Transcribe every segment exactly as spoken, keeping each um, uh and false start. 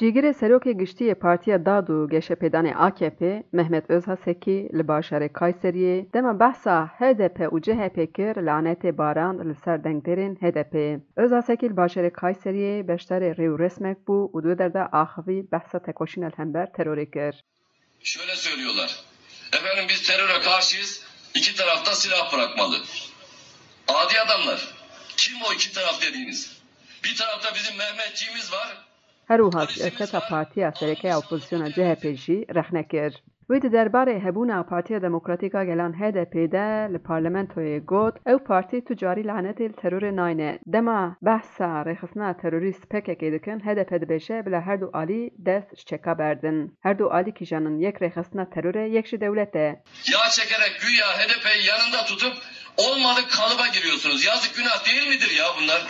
Cîgirê Serokê Giştî Partiya Dad û Geşepêdanê A K P, Mehmet Özhasekî li bajarê Kayseriyê dema behsa H D P û C H P kir lanetê barand li ser dengderên H D P'yê. Özhasekî li bajarê Kayseriyê beşdarê Rêwresmek bû û di wê derda axivî behsa tekoşîna li hember terorê kir. Şöyle söylüyorlar. Efendim biz teröre karşıyız. İki tarafta silah bırakmalı. Adi adamlar. Kim o iki taraf dediğiniz? Bir tarafta bizim Mehmetçiğimiz var. Herûha siyaseta Partiya Sereke Opozisyona C H P jî rexne kir. Wê di derbarê hebûna Partiya Demokratîk a Gelan H D P'de li parlamentoyê got ew partî tu carî lanetê li terorê nayne. Dema behsa rêxistina terorîst P K K dikin, H D P dibêje bila her du alî dest ji çeka berdin. Her du alî kîjanın yek rêxistina terorê, yek ji dewletê. Yağ çekerek güya H D P'yi yanında tutup olmadık kalıba giriyorsunuz. Yazık günah değil midir ya bunlar?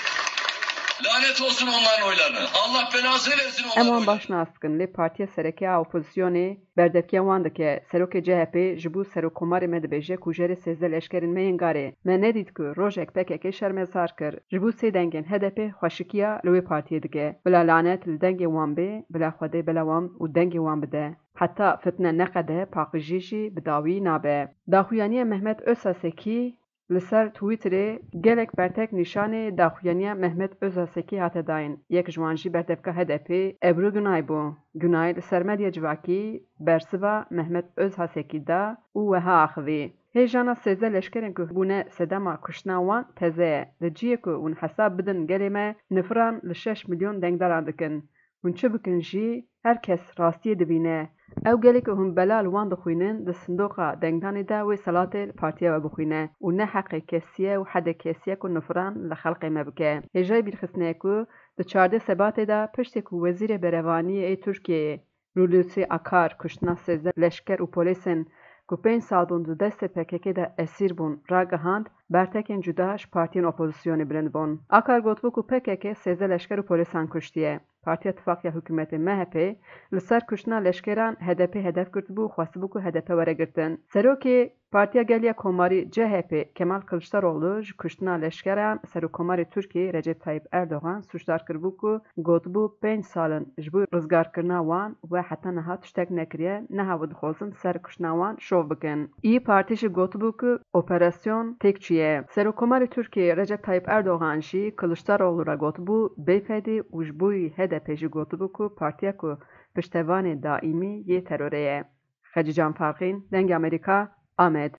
Lanet olsun onların oylarını. Allah belasını versin onların Em wan oylarını. baş naskin lê Partiya Sereke a Opozisyonê berdevkiya wan dike Serokê C H P ji bo serokkomarê me dibêje ku jerê sêzdeh leşkerên me yên garê. Me nedît ku rojek P K K şermezar kir. Ji bo sê dengên H D P xweşikiya li wê partiyê dike. Bila lanet li dengê wan bê, bila Xwedê bila wan û dengê wan bide. Heta fitne neqede paqijî jî bi dawî nabe. Daxuyaniya Mehmet Özhasekî li ser Twitterê gelek bertek nîşanê daxuyaniya Mehmet Özhasekî hate dayîn. Yek ji wan jî berdevka H D P Ebru Günay bû. Günay li ser medya civakî bersiva Mehmet Özhasekî da û wiha axivî. Hêjana sêzdeh leşkerên ku bûne sedema kuştina wan teze ye. Li ciyê ku hûn hesab bidin gelê me nifiran li şeş milyon dengdaran dikin. Hûn çi bikin jî her kes rastiyê dibîne. Ew gelê ku hûn bela li wan dixwînin di sindoqa dengdanê de wê selatê li partiya we bixwîne û ne heqê kesiye û hedê kesiye ku nifiran li xelkê me bike. Hêjayê bîrxistnê ku di çardeh Sebatê de piştî ku Wezîrê Berevaniyê ê Tirkiyeyê Hulusi Akar kuştina sêzdeh leşker û polîsên ku pênc sal bûn di destê P K K de esîr bûn ragihand, bertekên cuda ji partiyên opozisyonê bilind bûn. Akar gotibû ku P K K sêzdeh leşker û polîsan kuştiye. Partiya Tifakya Hikûmetê M H P li ser kuştina leşkeran H D P hedef girtibû û xwestibû ku H D P weregirtin. Serokê Partiya Geliya Komarî C H P Kemal Kılıçdaroğlu ji kuştina leşkeran Serokkomarê Tirkiyeyê Recep Tayyip Erdogan suçdar kiribû ku gotibû pênc salin ji bo rizgarkirina wan we heta niha tiştek nekiriye, neha wê dixwazin ser kuştina wan şov bikin. İYİ Partî jî gotibû ku operasyon têk çûye. Serokkomarê Tirkiyeyê Recep Tayyip Erdogan jî Kılıçdaroğlu ra gotibû bêfedî û ji bo H D P jî gotibû ku partiya ku piştevanê daîmî yê terorê ye. Xecî Canfarxîn, Dengê Amerîka, Amed.